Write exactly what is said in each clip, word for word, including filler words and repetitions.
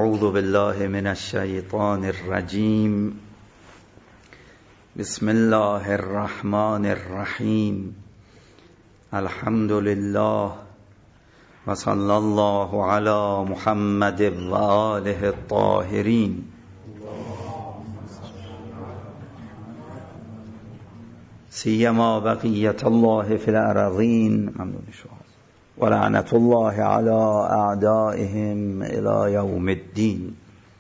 اعوذ بالله من الشیطان الرجیم. بسم الله الرحمن الرحیم. الحمد لله و صلی الله علی محمد و آله الطاهرین. سیما بقیت الله فی الارضین. ممنون شما. و لعنت الله علی اعدائهم الی یوم الدین.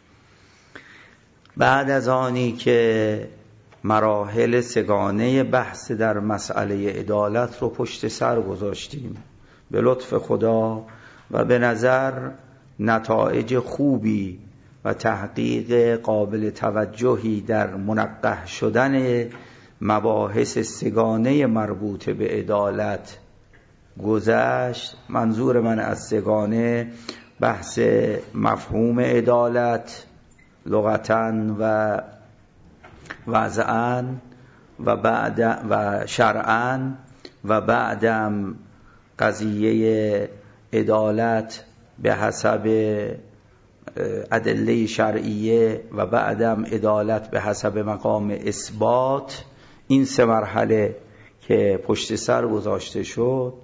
بعد از آنی که مراحل سگانه بحث در مسئله عدالت رو پشت سر گذاشتیم به لطف خدا و به نظر نتایج خوبی و تحقیق قابل توجهی در منقح شدن مباحث سگانه مربوط به عدالت گذشت. منظور من از سگانه بحث مفهوم عدالت لغتاً و وضعاً و بعد و شرعاً و بعدم قضیه عدالت به حسب ادله شرعیه و بعدم عدالت به حسب مقام اثبات. این سه مرحله که پشت سر گذاشته شد،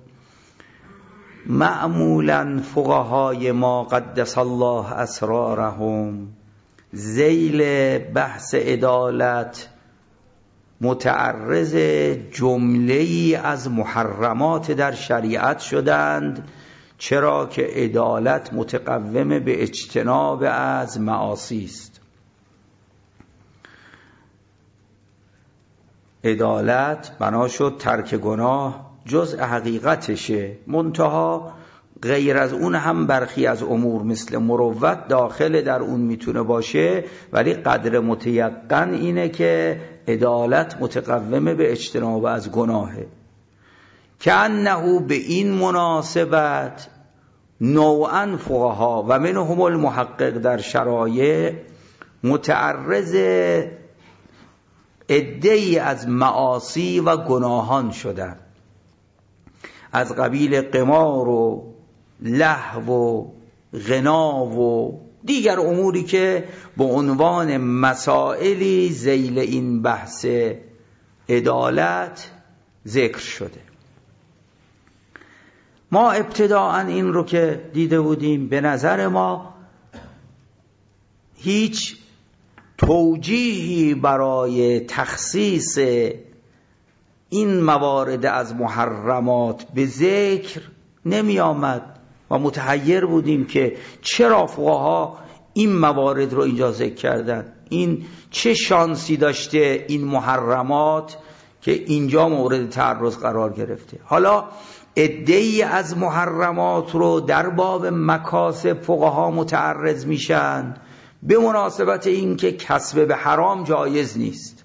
معمولاً فقهای ما قدس الله اسرارهم ذیل بحث عدالت متعرض جمله‌ای از محرمات در شریعت شدند، چرا که عدالت متقوم به اجتناب از معاصی است. عدالت بنا شد ترک گناه جزء حقیقتشه، منتها غیر از اون هم برخی از امور مثل مروت داخل در اون میتونه باشه، ولی قدر متیقن اینه که عدالت متقوم به اجتناب از گناهه. که انه به این مناسبت نوعاً فقها و منهم المحقق در شرایع متعرض عده‌ای از معاصی و گناهان شدن، از قبیل قمار و لهو و غنا و دیگر اموری که به عنوان مسائلی ذیل این بحث عدالت ذکر شده. ما ابتداءً این رو که دیده بودیم، به نظر ما هیچ توجیهی برای تخصیص این موارد از محرمات به ذکر نمی آمد و متحیر بودیم که چرا فقها این موارد رو اینجا ذکر کردن، این چه شانسی داشته این محرمات که اینجا مورد تعرض قرار گرفته. حالا عده‌ای از محرمات رو در باب مکاسب فقها متعرض میشن به مناسبت این که کسب به حرام جایز نیست.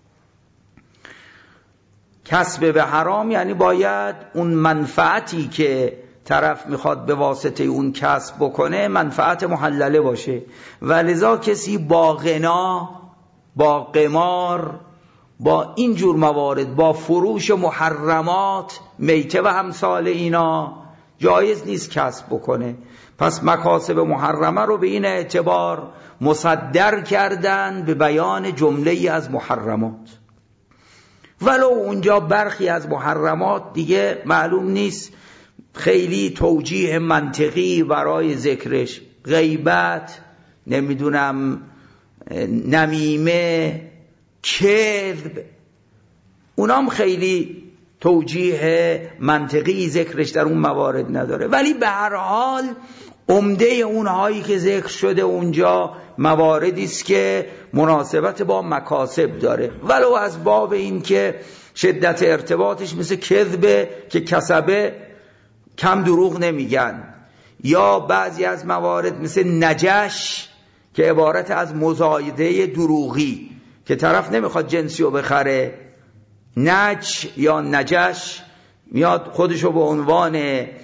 کسب به حرام یعنی باید اون منفعتی که طرف میخواد به واسطه اون کسب بکنه منفعت محلله باشه، و لذا کسی با غنا، با قمار، با این جور موارد، با فروش محرمات، میته و امثال اینا جایز نیست کسب بکنه. پس مکاسب محرمه رو به این اعتبار مصدر کردن به بیان جمله‌ای از محرمات، ولو اونجا برخی از محرمات دیگه معلوم نیست خیلی توجیه منطقی برای ذکرش، غیبت، نمیدونم نمیمه، کذب، اونام خیلی توجیه منطقی ذکرش در اون موارد نداره. ولی به هر حال عمده اونهایی که ذکر شده اونجا مواردی است که مناسبت با مکاسب داره، ولو از باب این که شدت ارتباطش مثل کذبه که کسبه کم دروغ نمیگن، یا بعضی از موارد مثل نجش که عبارت از مزایده دروغی که طرف نمیخواد جنسی رو بخره، نج یا نجش میاد خودشو به عنوان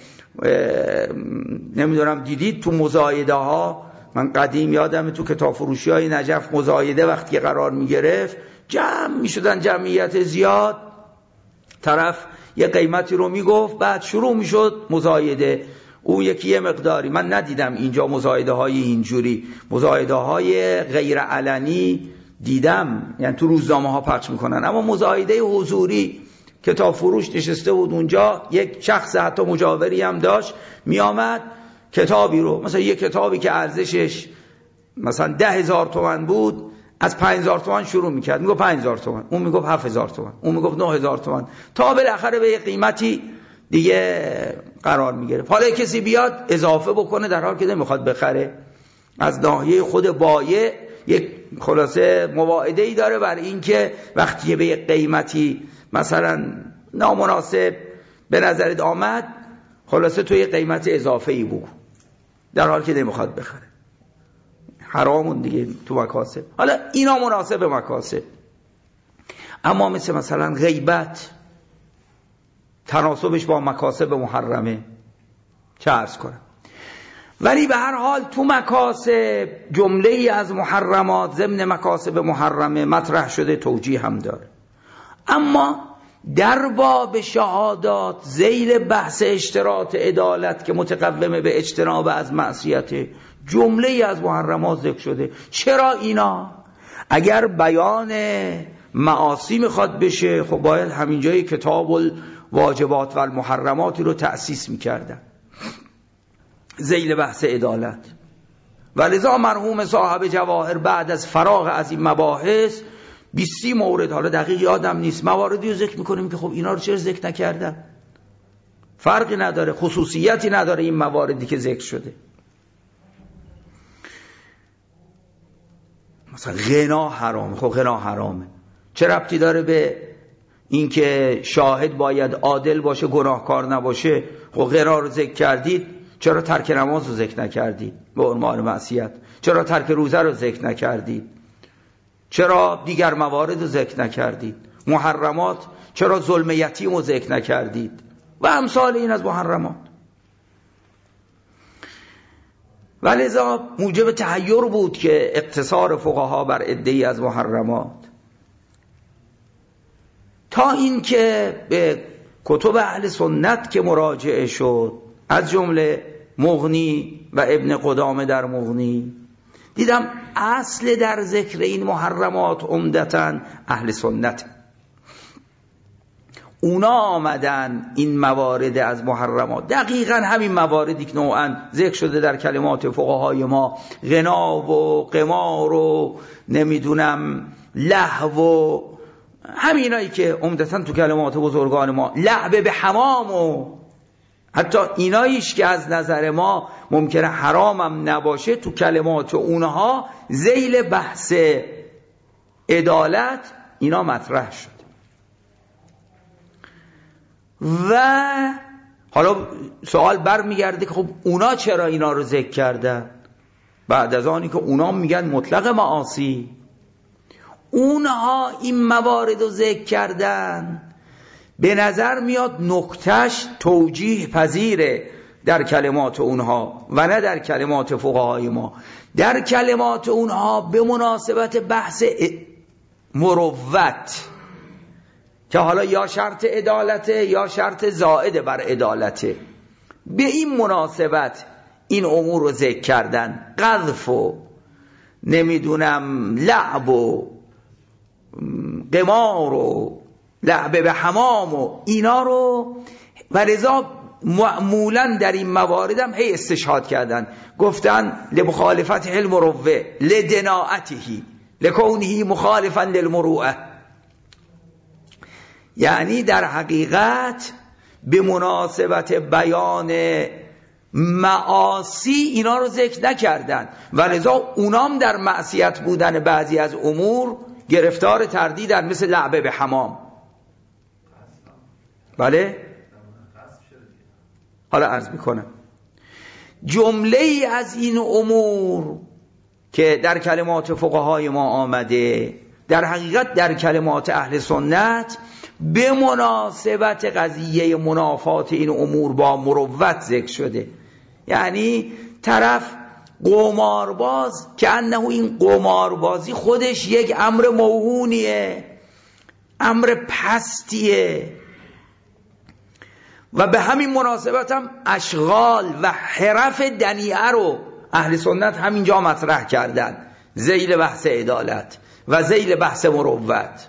نمیدونم، دیدید تو مزایده ها، من قدیم یادم تو کتاب فروشی های نجف مزایده وقتی قرار میگرفت جمع میشدن، جمعیت زیاد، طرف یه قیمتی رو میگفت، بعد شروع میشد مزایده، اون یکی یه مقداری. من ندیدم اینجا مزایده های اینجوری، مزایده های غیر علنی دیدم، یعنی تو روزنامه ها پخش میکنن، اما مزایده حضوری کتاب فروش نشسته بود اونجا، یک شخص حتی مجاوری هم داشت، میامد کتابی رو، مثلا یک کتابی که ارزشش مثلا ده هزار تومن بود، از پنج هزار تومن شروع میکرد، میگفت پنج هزار تومن، اون میگفت هفت هزار تومن، اون میگفت نه هزار تومن، تا بالاخره به یک قیمتی دیگه قرار میگرفت. حالا کسی بیاد اضافه بکنه در حالی که نمیخواد بخره، از ناحیه خود بایع یک خلاصه مواعده‌ای داره بر این که وقتی به یک قیمتی مثلا نامناسب به نظرت آمد، خلاصه تو یک قیمت اضافه‌ای بگو، در حالی که نمیخواد بخره. حرامون دیگه تو مکاسب. حالا اینا مناسب مکاسب، اما مثل مثلا غیبت تناسبش با مکاسب محرمه، چه عرض کنم. ولی به هر حال تو مکاسب جمله ای از محرمات ضمن مکاسب محرمه مطرح شده، توجیه هم داره. اما در باب شهادات ذیل بحث اشتراط عدالت که متقومه به اجتناب از معصیت، جمله ای از محرمات ذکر شده. چرا اینا؟ اگر بیان معاصی میخواد بشه، خب باید همین جای کتاب الواجبات و المحرماتی رو تأسیس میکردن ذیل بحث عدالت. ولذا مرحوم صاحب جواهر بعد از فراغ از این مباحث بیست مورد، حالا دقیق یادم نیست، مواردی رو ذکر میکنیم که خب اینا رو چرا ذکر نکردن؟ فرقی نداره، خصوصیتی نداره این مواردی که ذکر شده. مثلا غنا حرامه، خب غنا حرامه، چه ربطی داره به این که شاهد باید عادل باشه، گناهکار نباشه؟ خب غنا رو ذکر کردید، چرا ترک نماز رو ذکر نکردید به عنوان معصیت؟ چرا ترک روزه رو ذکر نکردید؟ چرا دیگر موارد رو ذکر نکردید؟ محرمات چرا ظلم یتیم رو ذکر نکردید؟ و امثال این از محرمات. ولذا موجب تحیر بود که اقتصار فقها بر عده‌ای از محرمات، تا این که به کتب اهل سنت که مراجعه شد، از جمله مغنی و ابن قدامه در مغنی، دیدم اصل در ذکر این محرمات عمدتاً اهل سنت، اونا آمدن این موارد از محرمات، دقیقاً همین مواردی که نوعاً ذکر شده در کلمات فقهای ما، غنا و قمار و نمیدونم لهو و همینایی که عمدتاً تو کلمات بزرگان ما، لعب به حمام و حتی ایناییش که از نظر ما ممکنه حرامم نباشه، تو کلمات اونها ذیل بحث عدالت اینا مطرح شد. و حالا سوال برمیگرده که خب اونا چرا اینا رو ذکر کردن؟ بعد از آنی که اونا میگن مطلق معاصی، اونها این موارد رو ذکر کردن، به نظر میاد نکتهش توجیه پذیره در کلمات اونها و نه در کلمات فقهای ما. در کلمات اونها به مناسبت بحث مروت که حالا یا شرط عدالته یا شرط زائد بر عدالته، به این مناسبت این امور رو ذکر کردن، قذف و نمیدونم لعب و قمار و لعب به حمام و اینا رو، و رضا معمولا در این موارد هم هی استشهاد کردن، گفتن لمخالفت المروه لدناعته لکونه مخالفا للمروءه، یعنی در حقیقت به مناسبت بیان معاصی اینا رو ذکر نکردن، و لذا اونام در معصیت بودن بعضی از امور گرفتار تردیدن، مثل لعبه به حمام. بله؟ حالا عرض میکنم جمله ای از این امور که در کلمات فقهای ما آمده، در حقیقت در کلمات اهل سنت به مناسبت قضیه منافات این امور با مروت ذکر شده. یعنی طرف قمارباز که انه این قماربازی خودش یک امر موهونیه، امر پستیه، و به همین مناسبت هم اشغال و حرف دنیعه رو اهل سنت همینجا مطرح کردن، ذیل بحث عدالت و ذیل بحث مروت.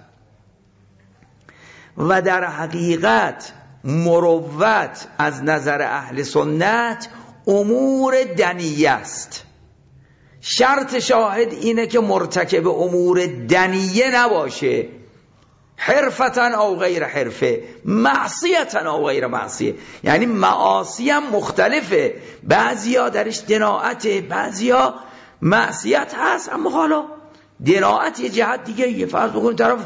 و در حقیقت مروت از نظر اهل سنت امور دنیه است. شرط شاهد اینه که مرتکب امور دنیه نباشه، حرفتن او غیر حرفه، معصیتن او غیر معصیه. یعنی معاصی هم مختلفه، بعضیا درش دناعته، بعضیا معصیت هست، اما حالا دناعت یه جهت دیگه یه. فرض بکنید طرف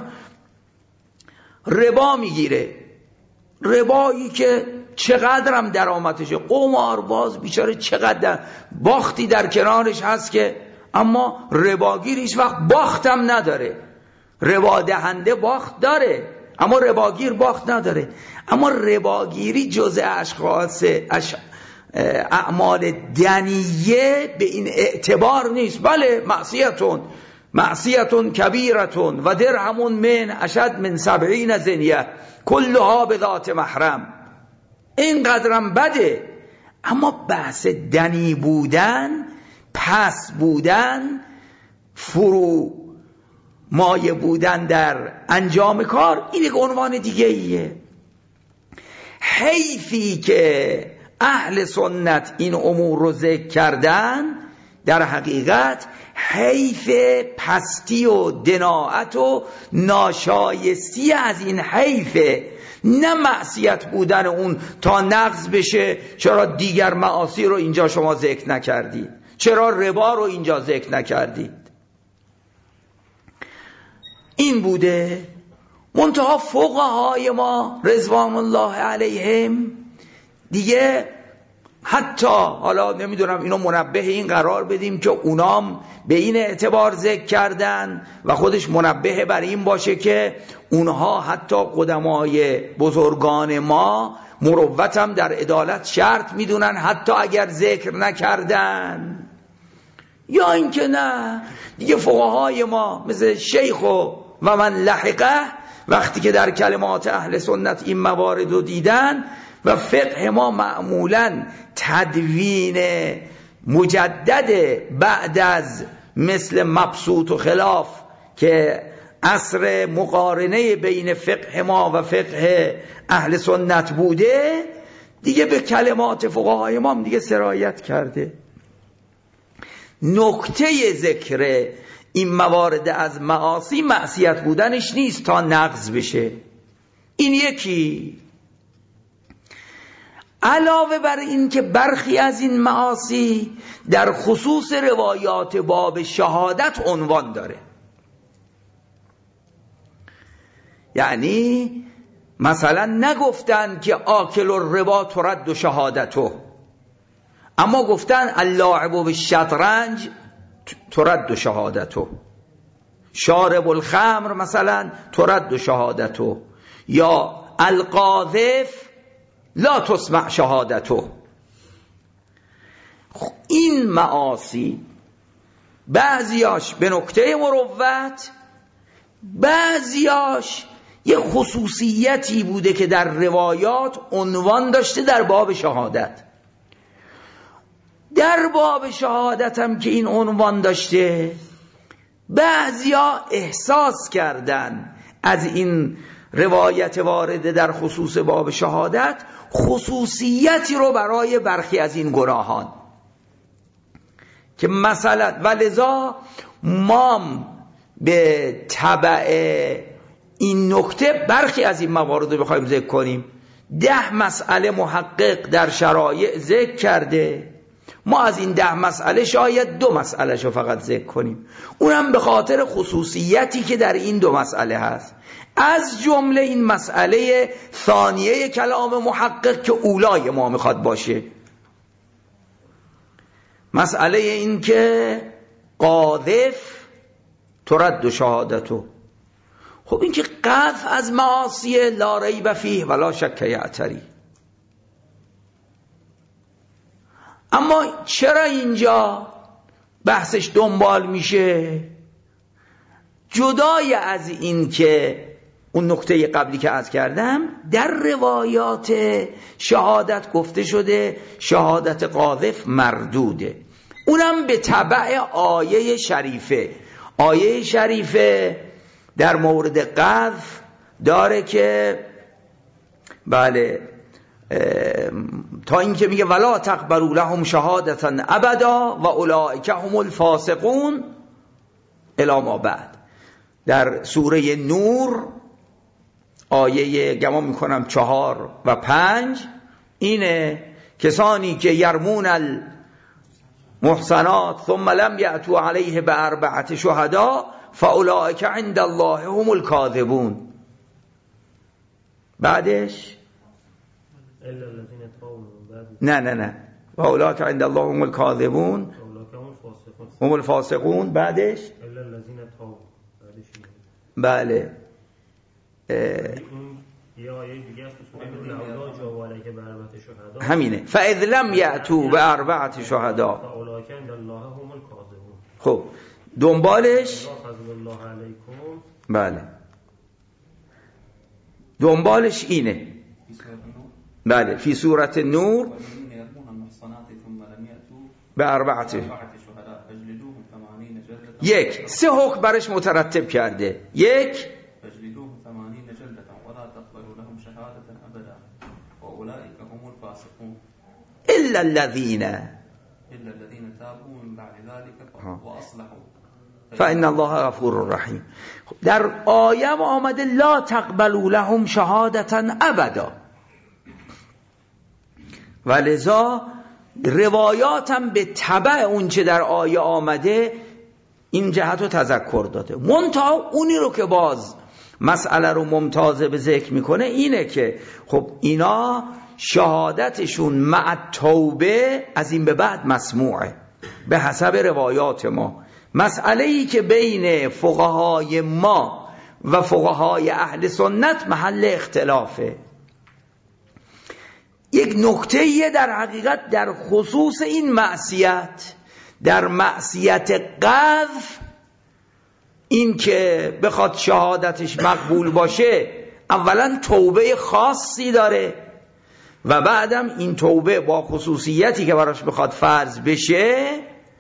ربا میگیره، ربایی که چقدرم درآمدشه، قمارباز بیچاره چقدر باختی در کنارش هست که، اما رباگیر هیچ وقت باختم نداره. ربا دهنده باخت داره اما رباگیر باخت نداره. اما رباگیری جزء اشخاص اش... اعمال دنیه به این اعتبار نیست. بله معصیتون معصیتون کبیرتون و درهمون من اشد من سبعین زنیه کلها به ذات محرم، این قدرم بده. اما بحث دنی بودن، پس بودن، فرو مایه بودن در انجام کار، این یک عنوان دیگه ایه. حیفی که اهل سنت این امور رو ذکر کردن، در حقیقت حیف پستی و دناعت و ناشایستی از این حیفه، نه معصیت بودن اون تا نقض بشه. چرا دیگر معاصی رو اینجا شما ذکر نکردید؟ چرا ربا رو اینجا ذکر نکردید؟ این بوده. منتها فقهای ما رضوان الله علیهم دیگه حتی حالا نمیدونم اینو منبه این قرار بدیم که اونام به این اعتبار ذکر کردن و خودش منبه بر این باشه که اونها حتی قدمای بزرگان ما مروت هم در عدالت شرط میدونن حتی اگر ذکر نکردن. یا اینکه نه دیگه فقهای ما مثل شیخ و و من لحقه وقتی که در کلمات اهل سنت این موارد رو دیدن و فقه ما معمولاً تدوین مجدد بعد از مثل مبسوط و خلاف که عصر مقارنه بین فقه ما و فقه اهل سنت بوده، دیگه به کلمات فقهای ما دیگه سرایت کرده. نکته ذکر این موارد از معاصی معصیت بودنش نیست تا نقض بشه. این یکی. علاوه بر این که برخی از این معاصی در خصوص روایات باب شهادت عنوان داره، یعنی مثلا نگفتن که آکل الربا ترد شهادتو، اما گفتن اللاعب بالشطرنج ترد شهادتو، شارب الخمر مثلا ترد شهادتو، یا القاذف لا تسمع شهادتو. این معاصی بعضیاش به نکته مروت، بعضیاش یه خصوصیتی بوده که در روایات عنوان داشته در باب شهادت. در باب شهادت هم که این عنوان داشته، بعضیا احساس کردن از این روایت وارده در خصوص باب شهادت خصوصیتی رو برای برخی از این گناهان که مثلا ولذا ما به تبع این نکته برخی از این موارد رو بخوایم ذکر کنیم. ده مسئله محقق در شرایع ذکر کرده، ما از این ده مسئله شاید دو مسئله شو فقط ذکر کنیم، اونم به خاطر خصوصیتی که در این دو مسئله هست. از جمله این مسئله ثانیه کلام محقق که اولای ما میخواد باشه، مسئله این که قاذف ترد شهادتو. خب این که قذف از معاصی لا ریب فیه ولا شک یعتری، اما چرا اینجا بحثش دنبال میشه؟ جدای از این که اون نکته قبلی که عرض کردم در روایات شهادت گفته شده شهادت قاذف مردوده، اونم به تبع آیه شریفه. آیه شریفه در مورد قذف داره که بله تا اینکه میگه ولا تقبلوا لهم شهادتا ابدا و اولئک هم الفاسقون الی ما بعد. در سوره نور آیه گمان میکنم چهار و پنج اینه کسانی که یرمون المحصنات ثم لم یأتوا علیه باربعة شهداء فاولئک عند الله هم الکاذبون. بعدش نه نه نه فاولئک عند الله هم الکاذبون هم الفاسقون. بعدش بله همینه فاذ لم یأتوا باربعة شهداء. خب دنبالش بله دنبالش اینه بله فی سورة النور به اربعت یک سه حکم برش مترتب کرده. یک الا الذين فإن الله غفور رحیم. در آیه آمده لا تقبلوا لهم شهادتا ابدا و لذا روایاتم به تبع اون چه در آیه آمده این جهت رو تذکر داده. منتها اونی رو که باز مسئله رو ممتازه به ذکر میکنه اینه که خب اینا شهادتشون مع توبه از این به بعد مسموعه به حسب روایات ما. مسئله ای که بین فقهای ما و فقهای اهل سنت محل اختلافه. یک نکته در حقیقت در خصوص این معصیت، در معصیت قذف، این که بخواد شهادتش مقبول باشه اولا توبه خاصی داره و بعدم این توبه با خصوصیتی که براش بخواد فرض بشه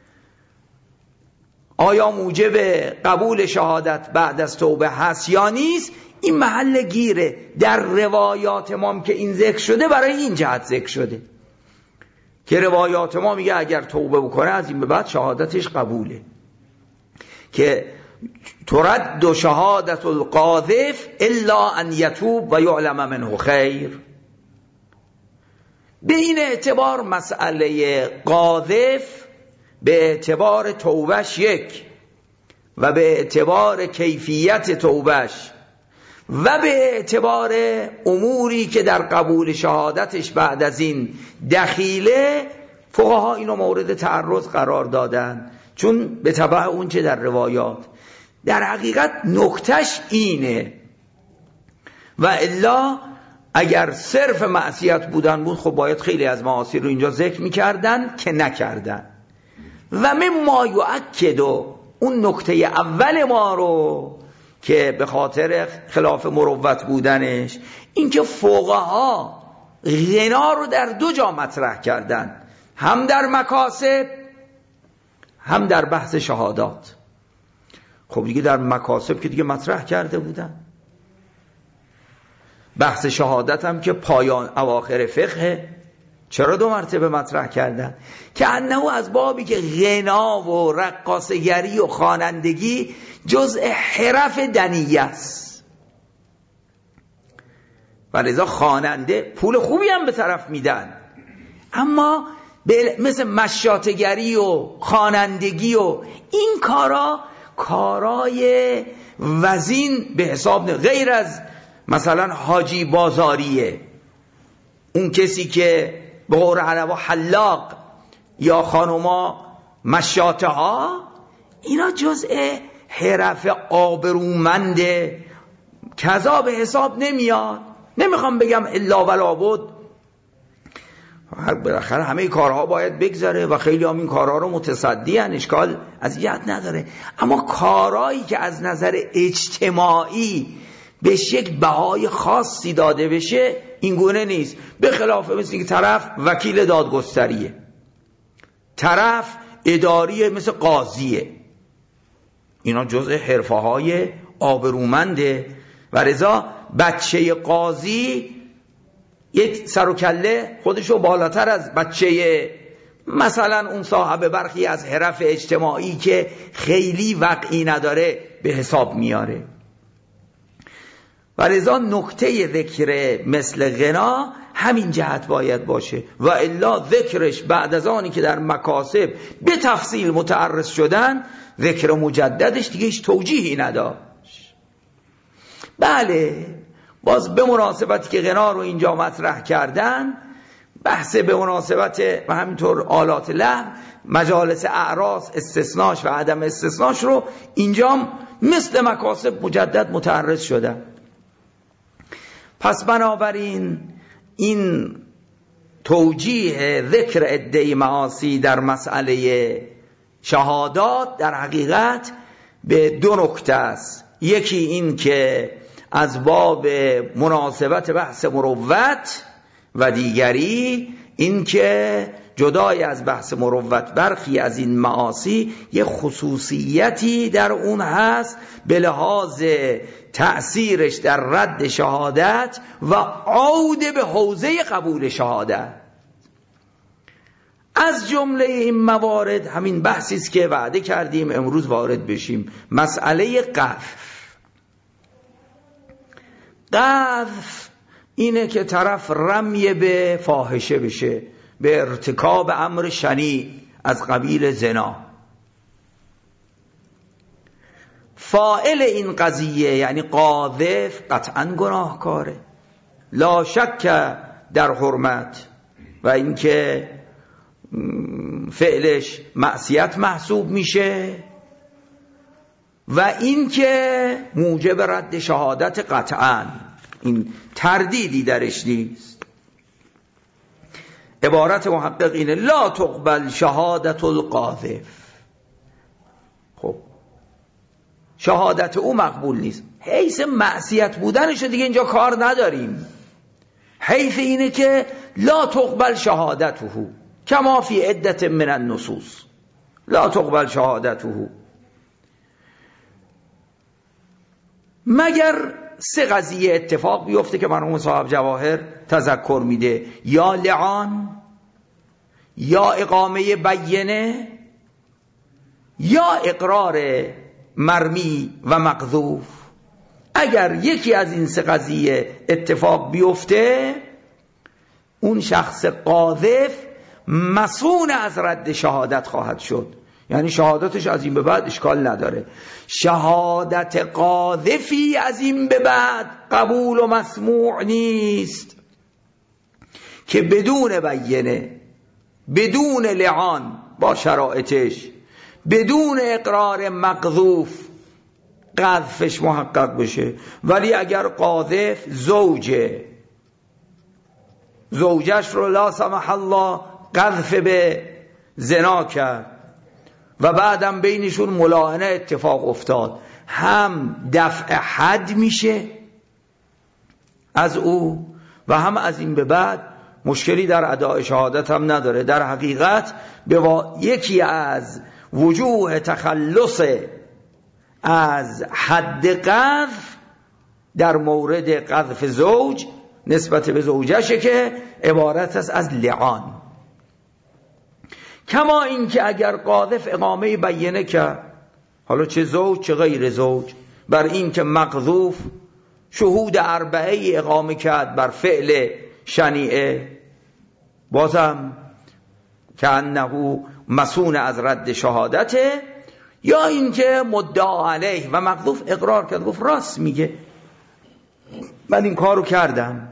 آیا موجب قبول شهادت بعد از توبه هست یا نیست، این محل گیره. در روایات ما که این ذکر شده برای این جهت ذکر شده که روایات ما میگه اگر توبه بکنه از این به بعد شهادتش قبوله، که ترد شهادت القاذف الا ان یتوب و یعلم منه خیر. به این اعتبار مسئله قاذف به اعتبار توبش یک و به اعتبار کیفیت توبش و به اعتبار اموری که در قبول شهادتش بعد از این دخیله فقها اینو مورد تعرض قرار دادن، چون به تبع اون چه در روایات. در حقیقت نکتش اینه و الا اگر صرف معصیت بودن بود خب باید خیلی از معاصی رو اینجا ذکر میکردن که نکردن. و مما یؤکد اون نکته اول ما رو که به خاطر خلاف مروت بودنش، اینکه فقها غنا رو در دو جا مطرح کردن، هم در مکاسب هم در بحث شهادات. خب دیگه در مکاسب که دیگه مطرح کرده بودن، بحث شهادت هم که پایان اواخر فقه، چرا دو مرتبه مطرح کردن؟ که انه از بابی که غنا و رقاصگری و خوانندگی جزء حرف دنیه است و لذا خواننده پول خوبی هم به طرف میدن، اما مثل مشاطگری و خوانندگی و این کارا کارای وزین به حساب نه، غیر از مثلا حاجی بازاریه، اون کسی که به قول عربا حلاق یا خانوما مشاطه ها، اینا جزء حرف آبرومند کذا به حساب نمیاد. نمیخوام بگم الا ولا بود، بالاخره همه کارها باید بگذره و خیلی هم این کارها رو متصدی ان، اشکال از جهت نداره، اما کارهایی که از نظر اجتماعی بهش یک بهای خاصی داده بشه این گونه نیست. به خلاف مثل که طرف وکیل دادگستریه، طرف اداریه مثل قاضیه، اینا جزء حرفه های آبرومنده و لذا بچه قاضی یک سر و کله خودشو بالاتر از بچه مثلا اون صاحب برخی از حرف اجتماعی که خیلی وقعی نداره به حساب میاره. و لذا نکته ذکر مثل غنا همین جهت باید باشه و الا ذکرش بعد از آنی که در مکاسب به تفصیل متعرض شدن ذکر مجددش دیگه هیچ توجیهی نداشت. بله باز به مناسبتی که غنا رو اینجا مطرح کردن، بحث به مناسبت و همینطور آلات لهو، مجالس اعراس استثناش و عدم استثناش رو اینجا مثل مکاسب مجدد متعرض شدن. پس بنابراین این توجیه ذکر عده معاصی در مسئله شهادات در حقیقت به دو نکته است. یکی این که از باب مناسبت بحث مروت و دیگری این که جدای از بحث مروت برخی از این معاصی یه خصوصیتی در اون هست به لحاظ تأثیرش در رد شهادت و عود به حوزه قبول شهادت. از جمله این موارد همین بحثی است که وعده کردیم امروز وارد بشیم، مسئله قذف. قذف اینه که طرف رمی به فاحشه بشه، به ارتکاب امر شنیع از قبیل زنا. فاعل این قضیه یعنی قاذف قطعا گناهکاره، لا شک در حرمت و اینکه فعلش معصیت محسوب میشه و اینکه موجب رد شهادت قطعا، این تردیدی درش نیست. عبارت محقق اینه لا تقبل شهادت القاذف. خب شهادت او مقبول نیست، حیث معصیت بودنش دیگه اینجا کار نداریم، حیث اینه که لا تقبل شهادته کما فی عدت من النصوص، لا تقبل شهادته. مگر سه قضیه اتفاق بیفته که مرحوم صاحب جواهر تذکر میده، یا لعان، یا اقامه بینه، یا اقرار مرمی و مقذوف. اگر یکی از این سه قضیه اتفاق بیفته اون شخص قاذف مصون از رد شهادت خواهد شد، یعنی شهادتش از این به بعد اشکال نداره. شهادت قاذفی از این به بعد قبول و مسموع نیست که بدون بینه، بدون لعان با شرایطش، بدون اقرار مقذوف قذفش محقق بشه. ولی اگر قاذف زوجه، زوجش رو لا سمح الله قذف به زنا کرد و بعدم بینشون ملاعنه اتفاق افتاد، هم دفع حد میشه از او و هم از این به بعد مشکلی در اداء شهادت هم نداره. در حقیقت به وا... یکی از وجوه تخلص از حد قذف در مورد قذف زوج نسبت به زوجشه که عبارت است از لعان. کما این که اگر قاذف اقامه بینه کرد، حالا چه زوج چه غیر زوج، بر این که مقذوف شهود اربعه اقامه کرد بر فعل شنیعه، بازم که انه مسون از رد شهادته، یا این که مدعا علیه و مقذوف اقرار کرد، گفت راست میگه من این کارو کردم.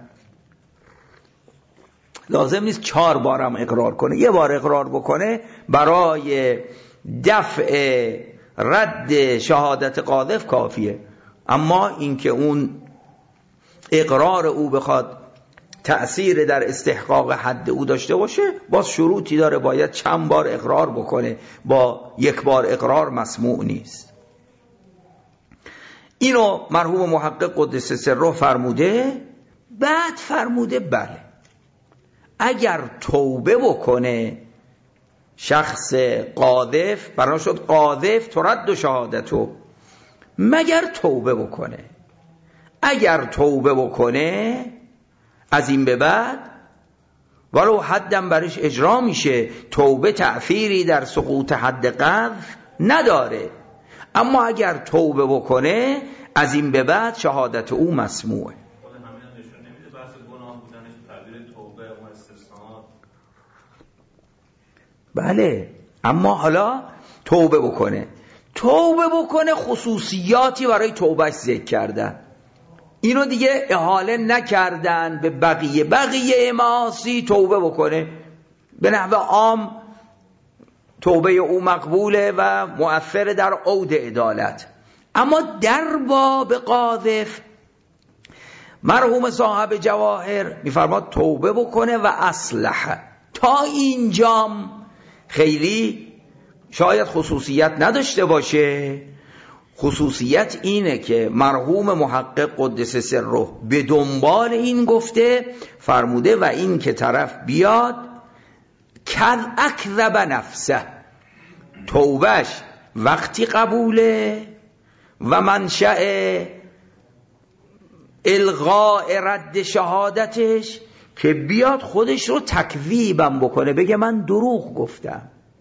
لازم نیست چهار بارم اقرار کنه، یه بار اقرار بکنه برای دفع رد شهادت قاذف کافیه. اما اینکه اون اقرار او بخواد تأثیر در استحقاق حد او داشته باشه، باز شروطی داره، باید چند بار اقرار بکنه، با یک بار اقرار مسموع نیست. اینو مرحوم محقق قدس سره فرموده. بعد فرموده بله اگر توبه بکنه شخص قاذف، برای شد قاذف ترد و شهادتو، مگر توبه بکنه. اگر توبه بکنه از این به بعد ولو حدم برش اجرا میشه، توبه تأثیری در سقوط حد قذف نداره. اما اگر توبه بکنه از این به بعد شهادت او مسموعه. بله اما حالا توبه بکنه، توبه بکنه خصوصیاتی برای توبهش ذکر کردن، اینو دیگه احاله نکردن به بقیه. بقیه معاصی توبه بکنه به نحو عام توبه او مقبوله و مؤثر در عود عدالت. اما در باب قاذف مرحوم صاحب جواهر میفرماد توبه بکنه و اصلح. تا اینجام خیلی شاید خصوصیت نداشته باشه. خصوصیت اینه که مرحوم محقق قدس سره به دنبال این گفته فرموده و این که طرف بیاد کذ اکذب نفسه، توبهش وقتی قبوله و منشأ الغاء رد شهادتش که بیاد خودش رو تکذیبم بکنه، بگه من دروغ گفتم.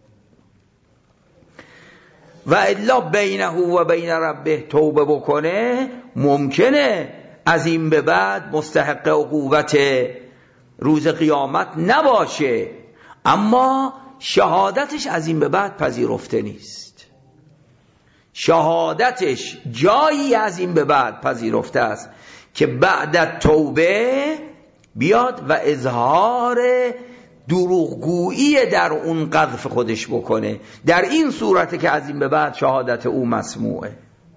و الا بینه و بین ربه توبه بکنه، ممکنه از این به بعد مستحق عقوبت روز قیامت نباشه، اما شهادتش از این به بعد پذیرفته نیست. شهادتش جایی از این به بعد پذیرفته است که بعد توبه بیاد و اظهار دروغگویی در اون قذف خودش بکنه. در این صورت که از این به بعد شهادت او مسموعه.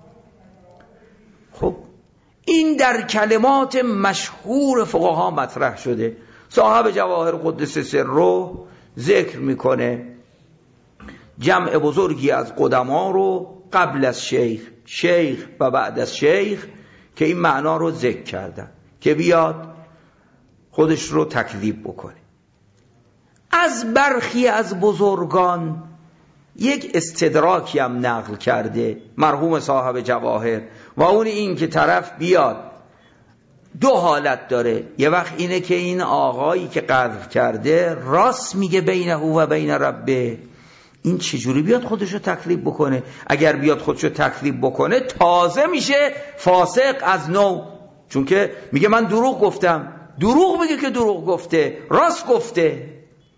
خب این در کلمات مشهور فقها مطرح شده. صاحب جواهر قدس سره ذکر میکنه جمع بزرگی از قدما رو قبل از شیخ، شیخ و بعد از شیخ که این معنا رو ذکر کردن که بیاد خودش رو تکذیب بکنه. از برخی از بزرگان یک استدراکی هم نقل کرده مرحوم صاحب جواهر و اون این که طرف بیاد دو حالت داره. یه وقت اینه که این آقایی که قذف کرده راست میگه بینه و بین ربه، این چجوری بیاد خودشو تکذیب بکنه؟ اگر بیاد خودشو تکذیب بکنه تازه میشه فاسق از نو، چون که میگه من دروغ گفتم. دروغ میگه که دروغ گفته، راست گفته.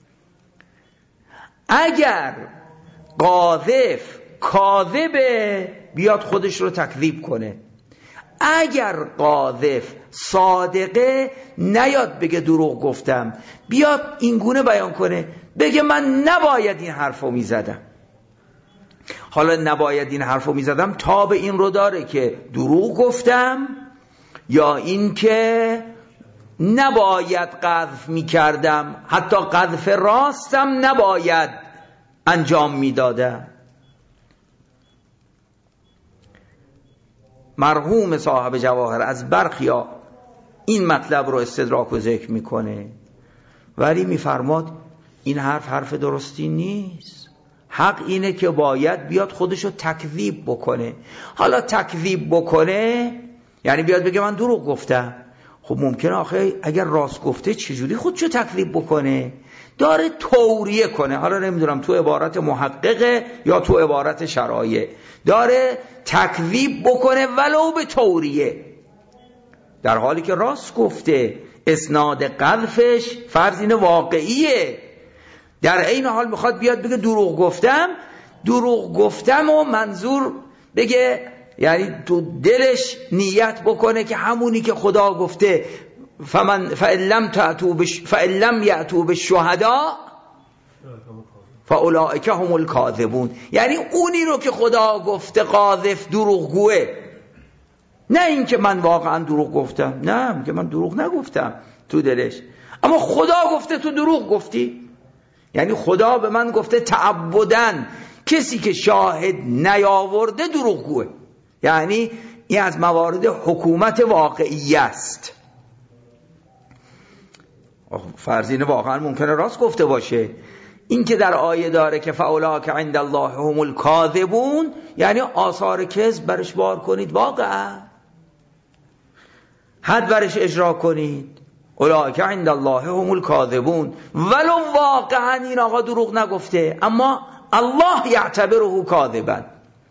اگر قاذف کاذبه بیاد خودش رو تکذیب کنه. اگر قاذف صادقه نیاد بگه دروغ گفتم، بیاد اینگونه بیان کنه بگه من نباید این حرفو میزدم. حالا نباید این حرفو میزدم تا به این رو داره که دروغ گفتم یا این که نباید قذف میکردم، حتی قذف راستم نباید انجام میدادم. مرحوم صاحب جواهر از برخیا این مطلب رو استدراک و ذکر میکنه، ولی میفرماد این حرف حرف درستی نیست. حق اینه که باید بیاد خودشو تکذیب بکنه. حالا تکذیب بکنه یعنی بیاد بگه من دروغ گفتم. خب ممکنه آخه اگر راست گفته چجوری خودشو تکذیب بکنه؟ داره توریه کنه. حالا نمیدونم تو عبارت محققه یا تو عبارت شرایع، داره تکذیب بکنه ولو به توریه، در حالی که راست گفته. اسناد قذفش فرض اینه واقعیه، در این حال میخواد بیاد بگه دروغ گفتم. دروغ گفتم و منظور بگه یعنی تو دلش نیت بکنه که همونی که خدا گفته فمن فإلم تأتوا بش فإلم یأتوا بالشهداء فاولئک هم الکاذبون، یعنی اونی رو که خدا گفته قاذف دروغگوه، نه این که من واقعا دروغ گفتم. نه که من دروغ نگفتم تو دلش، اما خدا گفته تو دروغ گفتی. یعنی خدا به من گفته تعبدن کسی که شاهد نیاورده دروغگوه. یعنی این از موارد حکومت واقعی است. فرضین واقعا ممکنه راست گفته باشه. این که در آیه داره که فاولاک عند الله هم الکاذبون، یعنی آثار کذب برش بار کنید، واقعا حد برش اجرا کنید. اولئک عند الله هم الکاذبون، ولو واقعا این آقا دروغ نگفته، اما الله یعتبره کاذبا،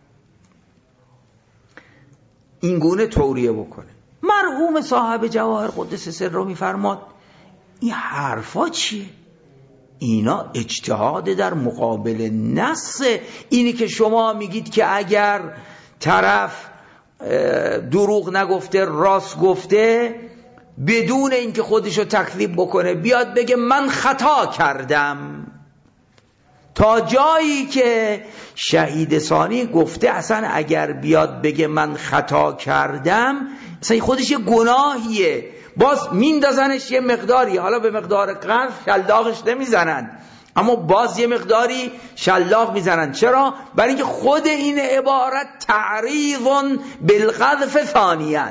این گونه توریه بکنه. مرحوم صاحب جواهر قدس سره میفرماد این حرفا چیه؟ اینا اجتهاد در مقابل نص. اینی که شما میگید که اگر طرف دروغ نگفته راست گفته، بدون اینکه خودشو تکذیب بکنه بیاد بگه من خطا کردم، تا جایی که شهید ثانی گفته اصلا اگر بیاد بگه من خطا کردم اصلا خودش یه گناهیه، باز میندازنش یه مقداری، حالا به مقدار قذف شلاقش نمیزنن اما باز یه مقداری شلاق میزنن. چرا؟ برای اینکه خود این عبارت تعریض بالقذف ثانیاً.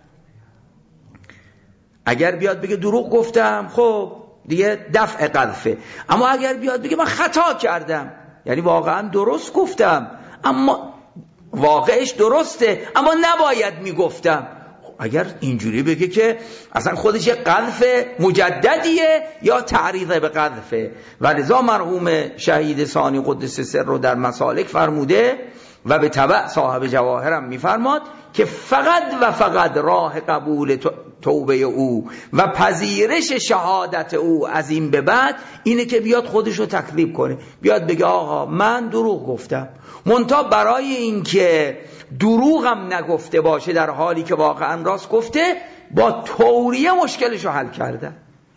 اگر بیاد بگه دروغ گفتم خب دیگه دفع قذفه، اما اگر بیاد بگه من خطا کردم یعنی واقعا درست گفتم اما واقعش درسته اما نباید میگفتم، اگر اینجوری بگه که اصلا خودش یه قذف مجددیه یا تعریض به قذفه. و لذا مرحوم شهید ثانی قدس سر رو در مسالک فرموده و به تبع صاحب جواهرم میفرماد که فقط و فقط راه قبول توبه او و پذیرش شهادت او از این به بعد اینه که بیاد خودشو تکذیب کنه، بیاد بگه آقا من دروغ گفتم، منتها برای اینکه دروغم نگفته باشه در حالی که واقعا راست گفته، با توریه مشکلشو حل کرده.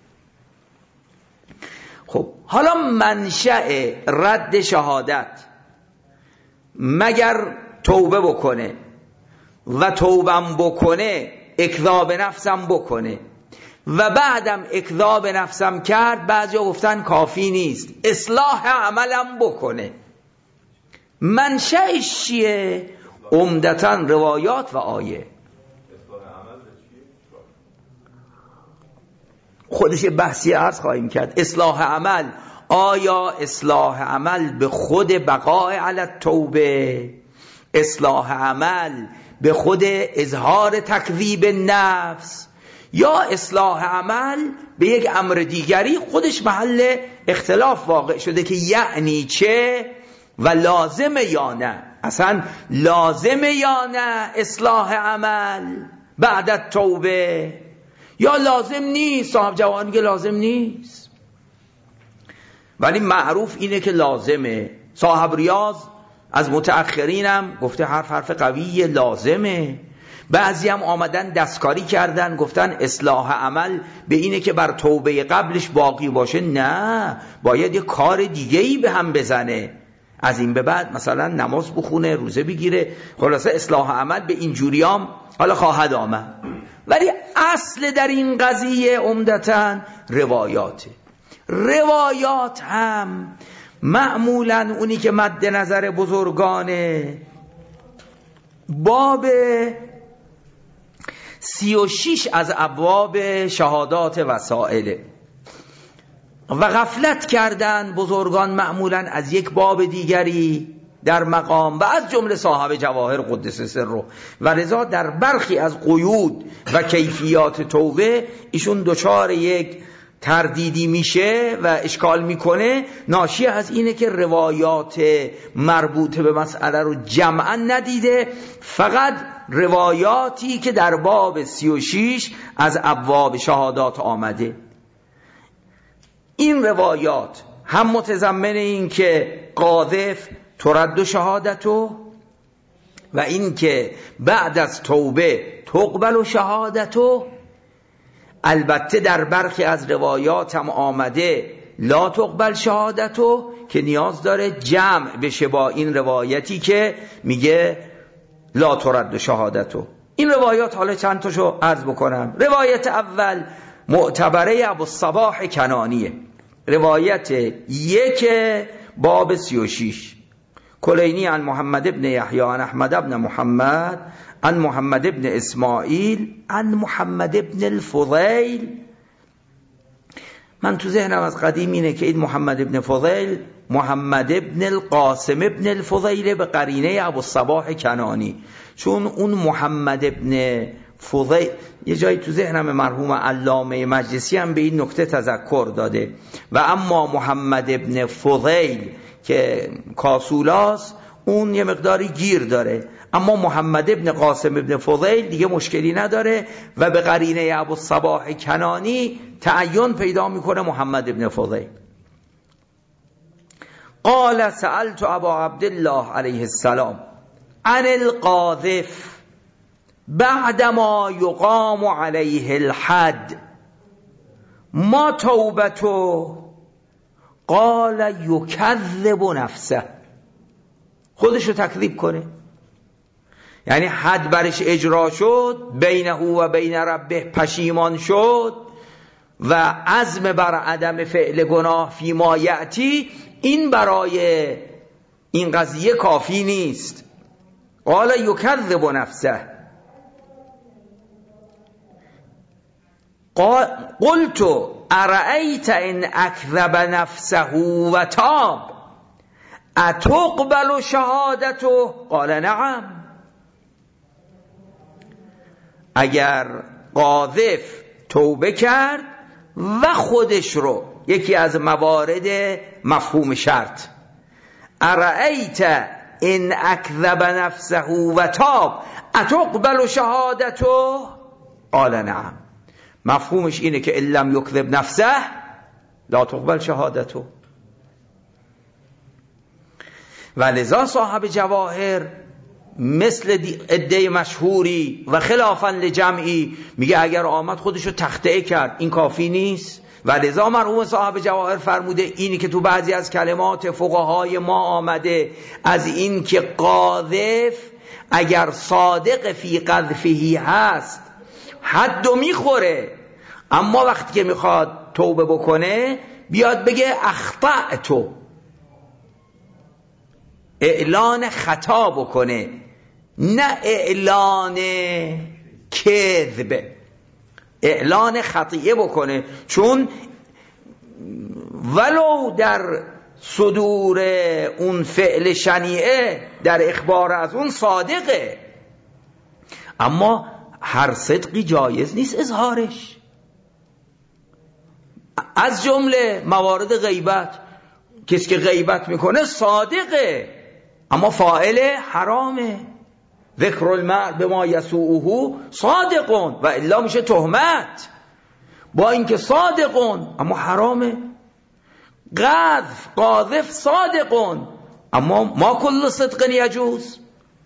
خب حالا منشأ رد شهادت مگر توبه بکنه و توبم بکنه اکذاب نفسم بکنه و بعدم اکذاب نفسم کرد، بعضیا گفتن کافی نیست اصلاح عملم بکنه، منشأش چیه؟ عمدتاً روایات و آیه. خودش بحثی عرض خواهیم کرد. اصلاح عمل، آیا اصلاح عمل به خود بقاء علی التوبه، اصلاح عمل به خود اظهار تکذیب نفس، یا اصلاح عمل به یک امر دیگری خودش محل اختلاف واقع شده که یعنی چه و لازمه یا نه، اصلا لازمه یا نه اصلاح عمل بعد از توبه یا لازم نیست. صاحب جوان میگه لازم نیست ولی معروف اینه که لازمه. صاحب ریاض از متأخرینم گفته حرف حرف قویه، لازمه. بعضی هم آمدن دستکاری کردن گفتن اصلاح عمل به اینه که بر توبه قبلش باقی باشه، نه، باید یه کار دیگه‌ای به هم بزنه، از این به بعد مثلا نماز بخونه، روزه بگیره. خلاصه اصلاح عمل به این جوریام حالا خواهد آمد، ولی اصل در این قضیه عمدتاً روایاته. روایات هم معمولاً اونی که مد نظر بزرگانه باب سی و شیش از ابواب شهادات وسائله و غفلت کردن بزرگان معمولاً از یک باب دیگری در مقام و از جمله صاحب جواهر قدس سره، و لذا در برخی از قیود و کیفیات توبه ایشون دچار یک تردیدی میشه و اشکال میکنه. ناشی از اینه که روایات مربوط به مسئله رو جمعا ندیده، فقط روایاتی که در باب سی و شیش از ابواب شهادات آمده. این روایات هم متضمن این که قاذف ترد شهادتو و این که بعد از توبه تقبل شهادتو. البته در برخی از روایات هم آمده لا تقبل شهادتو که نیاز داره جمع بشه با این روایتی که میگه لا ترد شهادتو. این روایات حالا چند تاشو عرض بکنم. روایت اول معتبره ابوالصباح کنانیه، روایت یک باب سی و شیش. کلینی عن محمد ابن یحیی عن احمد ابن محمد عن محمد ابن اسماعیل عن محمد ابن الفضیل. من تو ذهنم از قدیم اینه که این محمد ابن فضیل محمد ابن القاسم ابن الفضیل به قرینه ابوالصباح کنانی، چون اون محمد ابن فضیل یه جایی تو ذهنم مرحوم علامه مجلسی هم به این نکته تذکر داده. و اما محمد ابن فضیل که کاسولاس اون یه مقداری گیر داره، اما محمد ابن قاسم ابن فضیل دیگه مشکلی نداره و به قرینه ابوالصباح کنانی تعین پیدا میکنه محمد ابن فضیل. قال سألت ابا عبدالله علیه السلام عن القاذف بعدما یقام علیه الحد ما توبته؟ قال یکذب نفسه، خودشو تکذیب کنه. یعنی حد برش اجرا شد، بینه و بین ربه پشیمان شد و عزم بر عدم فعل گناه فی ما یأتی، این برای این قضیه کافی نیست. قال یکذب نفسه. قلت ارأیت ان اکذب نفسه و تاب اتقبل شهادته؟ قال نعم. اگر قاذف توبه کرد و خودش رو، یکی از موارد مفهوم شرط، ارأیت ان اکذب نفسه و تاب اتقبل شهادته؟ قال نعم. مفهومش اینه که ان لم یکذب نفسه لا تقبل شهادته. و لذا صاحب جواهر مثل عده مشهوری و خلافاً لجمعی میگه اگر آمد خودشو تخطئه کرد این کافی نیست. و لذا مرحوم صاحب جواهر فرموده اینی که تو بعضی از کلمات فقهای ما آمده از این که قاذف اگر صادق فی قذفه هست حدو میخوره، اما وقتی که میخواد توبه بکنه بیاد بگه اخطأتو، اعلان خطا بکنه، نه اعلان کذب، اعلان خطیه بکنه. چون ولو در صدور اون فعل شنیعه در اخبار از اون صادقه، اما هر صدقی جایز نیست اظهارش. از جمله موارد غیبت، کسی که غیبت میکنه صادقه اما فاعل حرامه. ذکر المرء بما یسوءه صادقون و الا میشه تهمت، با اینکه صادقون اما حرامه. قذف قاذف صادقون اما ما کل صدق یجوز.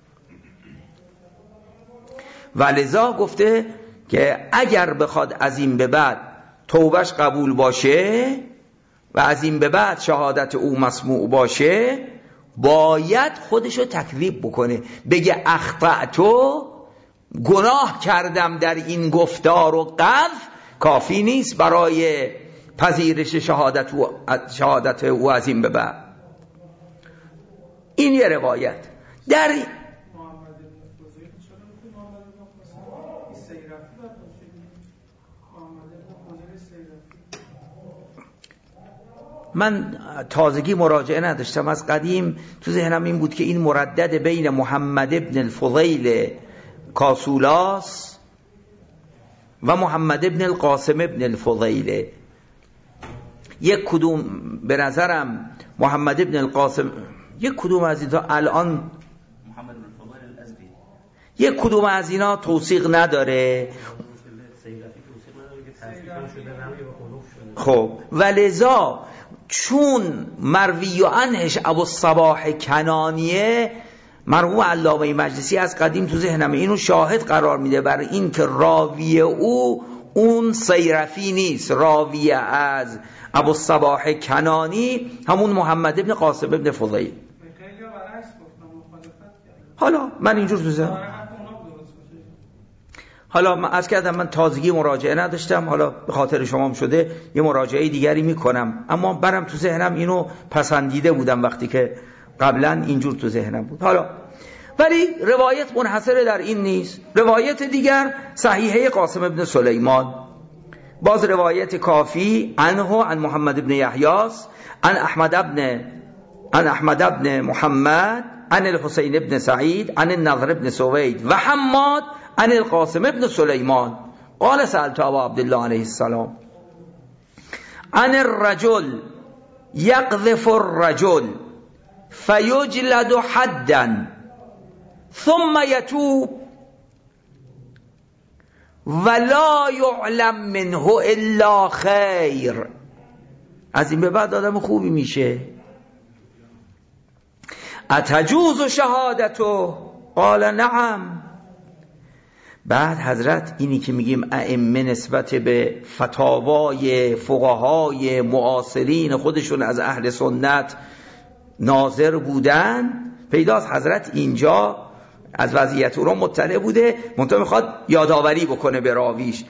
و لذا گفته که اگر بخواد از این به بعد توبهش قبول باشه و از این به بعد شهادت او مسموع باشه، باید خودشو تکذیب بکنه، بگه اخطأتو، گناه کردم در این گفتار و قذف، کافی نیست برای پذیرش شهادت او, شهادت او از این به بعد. این یه روایت. در من تازگی مراجعه نداشتم، از قدیم تو ذهنم این بود که این مردد بین محمد ابن الفضیل کاسولاس و محمد ابن القاسم ابن الفضیل. یک کدوم به نظرم محمد ابن القاسم، یک کدوم از اینا الان محمد ابن الفضیل الازدی، یک کدوم از اینا توثیق نداره. خب ولذا چون مروی عنهش ابوالصباح کنانیه، مرحوم علامه مجلسی از قدیم تو ذهنم اینو شاهد قرار میده بر این که راوی او اون سیرفی نیست، راوی از ابوالصباح کنانی همون محمد ابن قاسم ابن فضیل. حالا من اینجور تو ذهنم، حالا من از کردم من تازگی مراجعه نداشتم، حالا به خاطر شما هم شده یه مراجعه دیگری میکنم، اما برم تو ذهنم اینو پسندیده بودم وقتی که قبلا اینجور تو ذهنم بود. حالا ولی روایت منحصر در این نیست. روایت دیگر صحیحه قاسم ابن سلیمان، باز روایت کافی عنه عن محمد ابن یحیاس عن احمد ابن عن احمد ابن محمد عن الحسین ابن سعید عن النضر ابن سوید و حماد عن القاسم ابن سلیمان قال سألت ابا عبدالله علیه السلام عن الرجل يقذف الرجل فيجلد حدا ثم يتوب ولا يعلم منه الا خیر. از این به بعد آدم خوبی میشه. اتجوز شهادتو؟ قال نعم. بعد حضرت اینی که میگیم ائمه نسبت به فتاوای فقهای معاصرین خودشون از اهل سنت ناظر بودن، پیداست حضرت اینجا از وضعیت او را مطلع بوده، منتها میخواد یادآوری بکنه به راویش.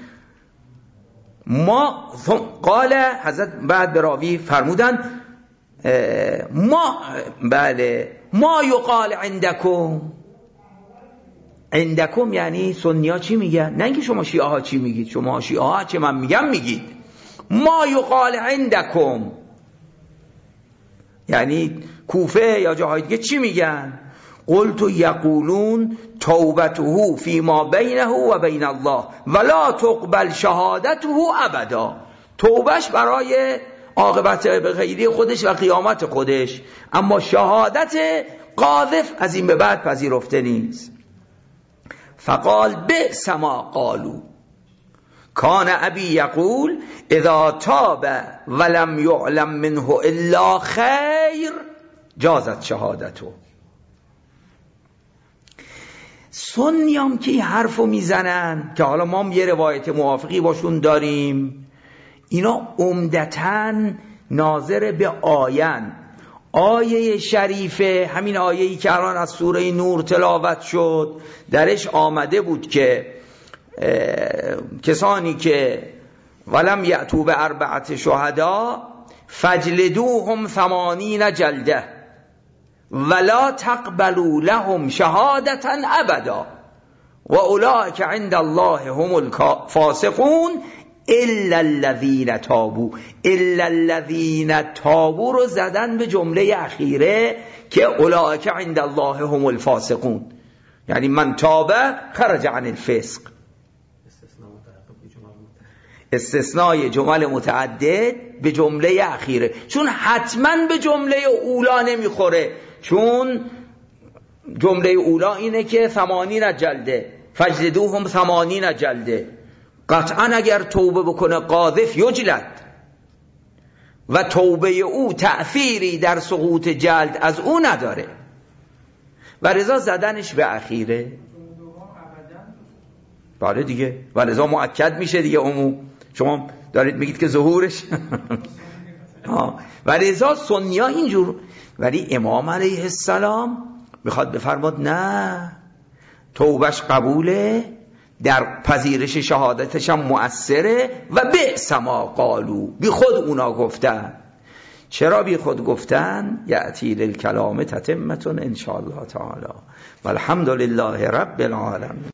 ما قال حضرت بعد به راوی فرمودن ما بله ما یقال عندکم. عندکم یعنی سنی ها چی میگن، نه اینکه شما شیعه ها چی میگید. شما شیعه ها چه من میگم میگید. ما یقال عندکم یعنی کوفه یا جاهای دیگه چی میگن؟ قلت یقولون توبته فیما بینه و بین الله ولا تقبل شهادته ابدا. توبش برای عاقبت به غیری خودش و قیامت خودش، اما شهادت قاذف از این به بعد پذیرفته نیست. فقال بئس ما قالوا کان ابی یقول اذا تاب ولم یعلم منه الا خیر جازت شهادته. سنیام که این حرفو میزنن که حالا ما یه روایت موافقی باشون داریم، اینا عمدتاً ناظر به آیان. آیه شریفه، همین آیه‌ای که الان از سوره نور تلاوت شد، درش آمده بود که کسانی که ولم یأتوا به اربعت شهدا فجلدوهم ثمانین جلده ولا تقبلوا لهم شهادتا ابدا و اولئک عند الله هم الفاسقون الا الذین تابوا. الا الذین تابوا رو زدن به جمله اخیره که اولئک عند الله هم الفاسقون، یعنی من تاب خرج عن الفسق. استثنای جمل متعدد به جمله اخیره، چون حتما به جمله اولا نمیخوره، چون جمله اولا اینه که ثمانین جلده فجلدوهم ثمانین جلده. قطعا اگر توبه بکنه قاذف یجلد و توبه او تأثیری در سقوط جلد از او نداره و رضا زدنش به اخیره. بله دیگه، و رضا مؤکد میشه دیگه. عموم شما دارید میگید که ظهورش و رضا سنی ها اینجور، ولی امام علیه السلام میخواد بفرماد نه، توبهش قبوله، در پذیرش شهادتش هم مؤثره و بئس ما قالوا، بی خود اونا گفتن. چرا بی خود گفتن؟ یأتی للکلام تتمة ان شاء الله تعالی. والحمد لله رب العالمین.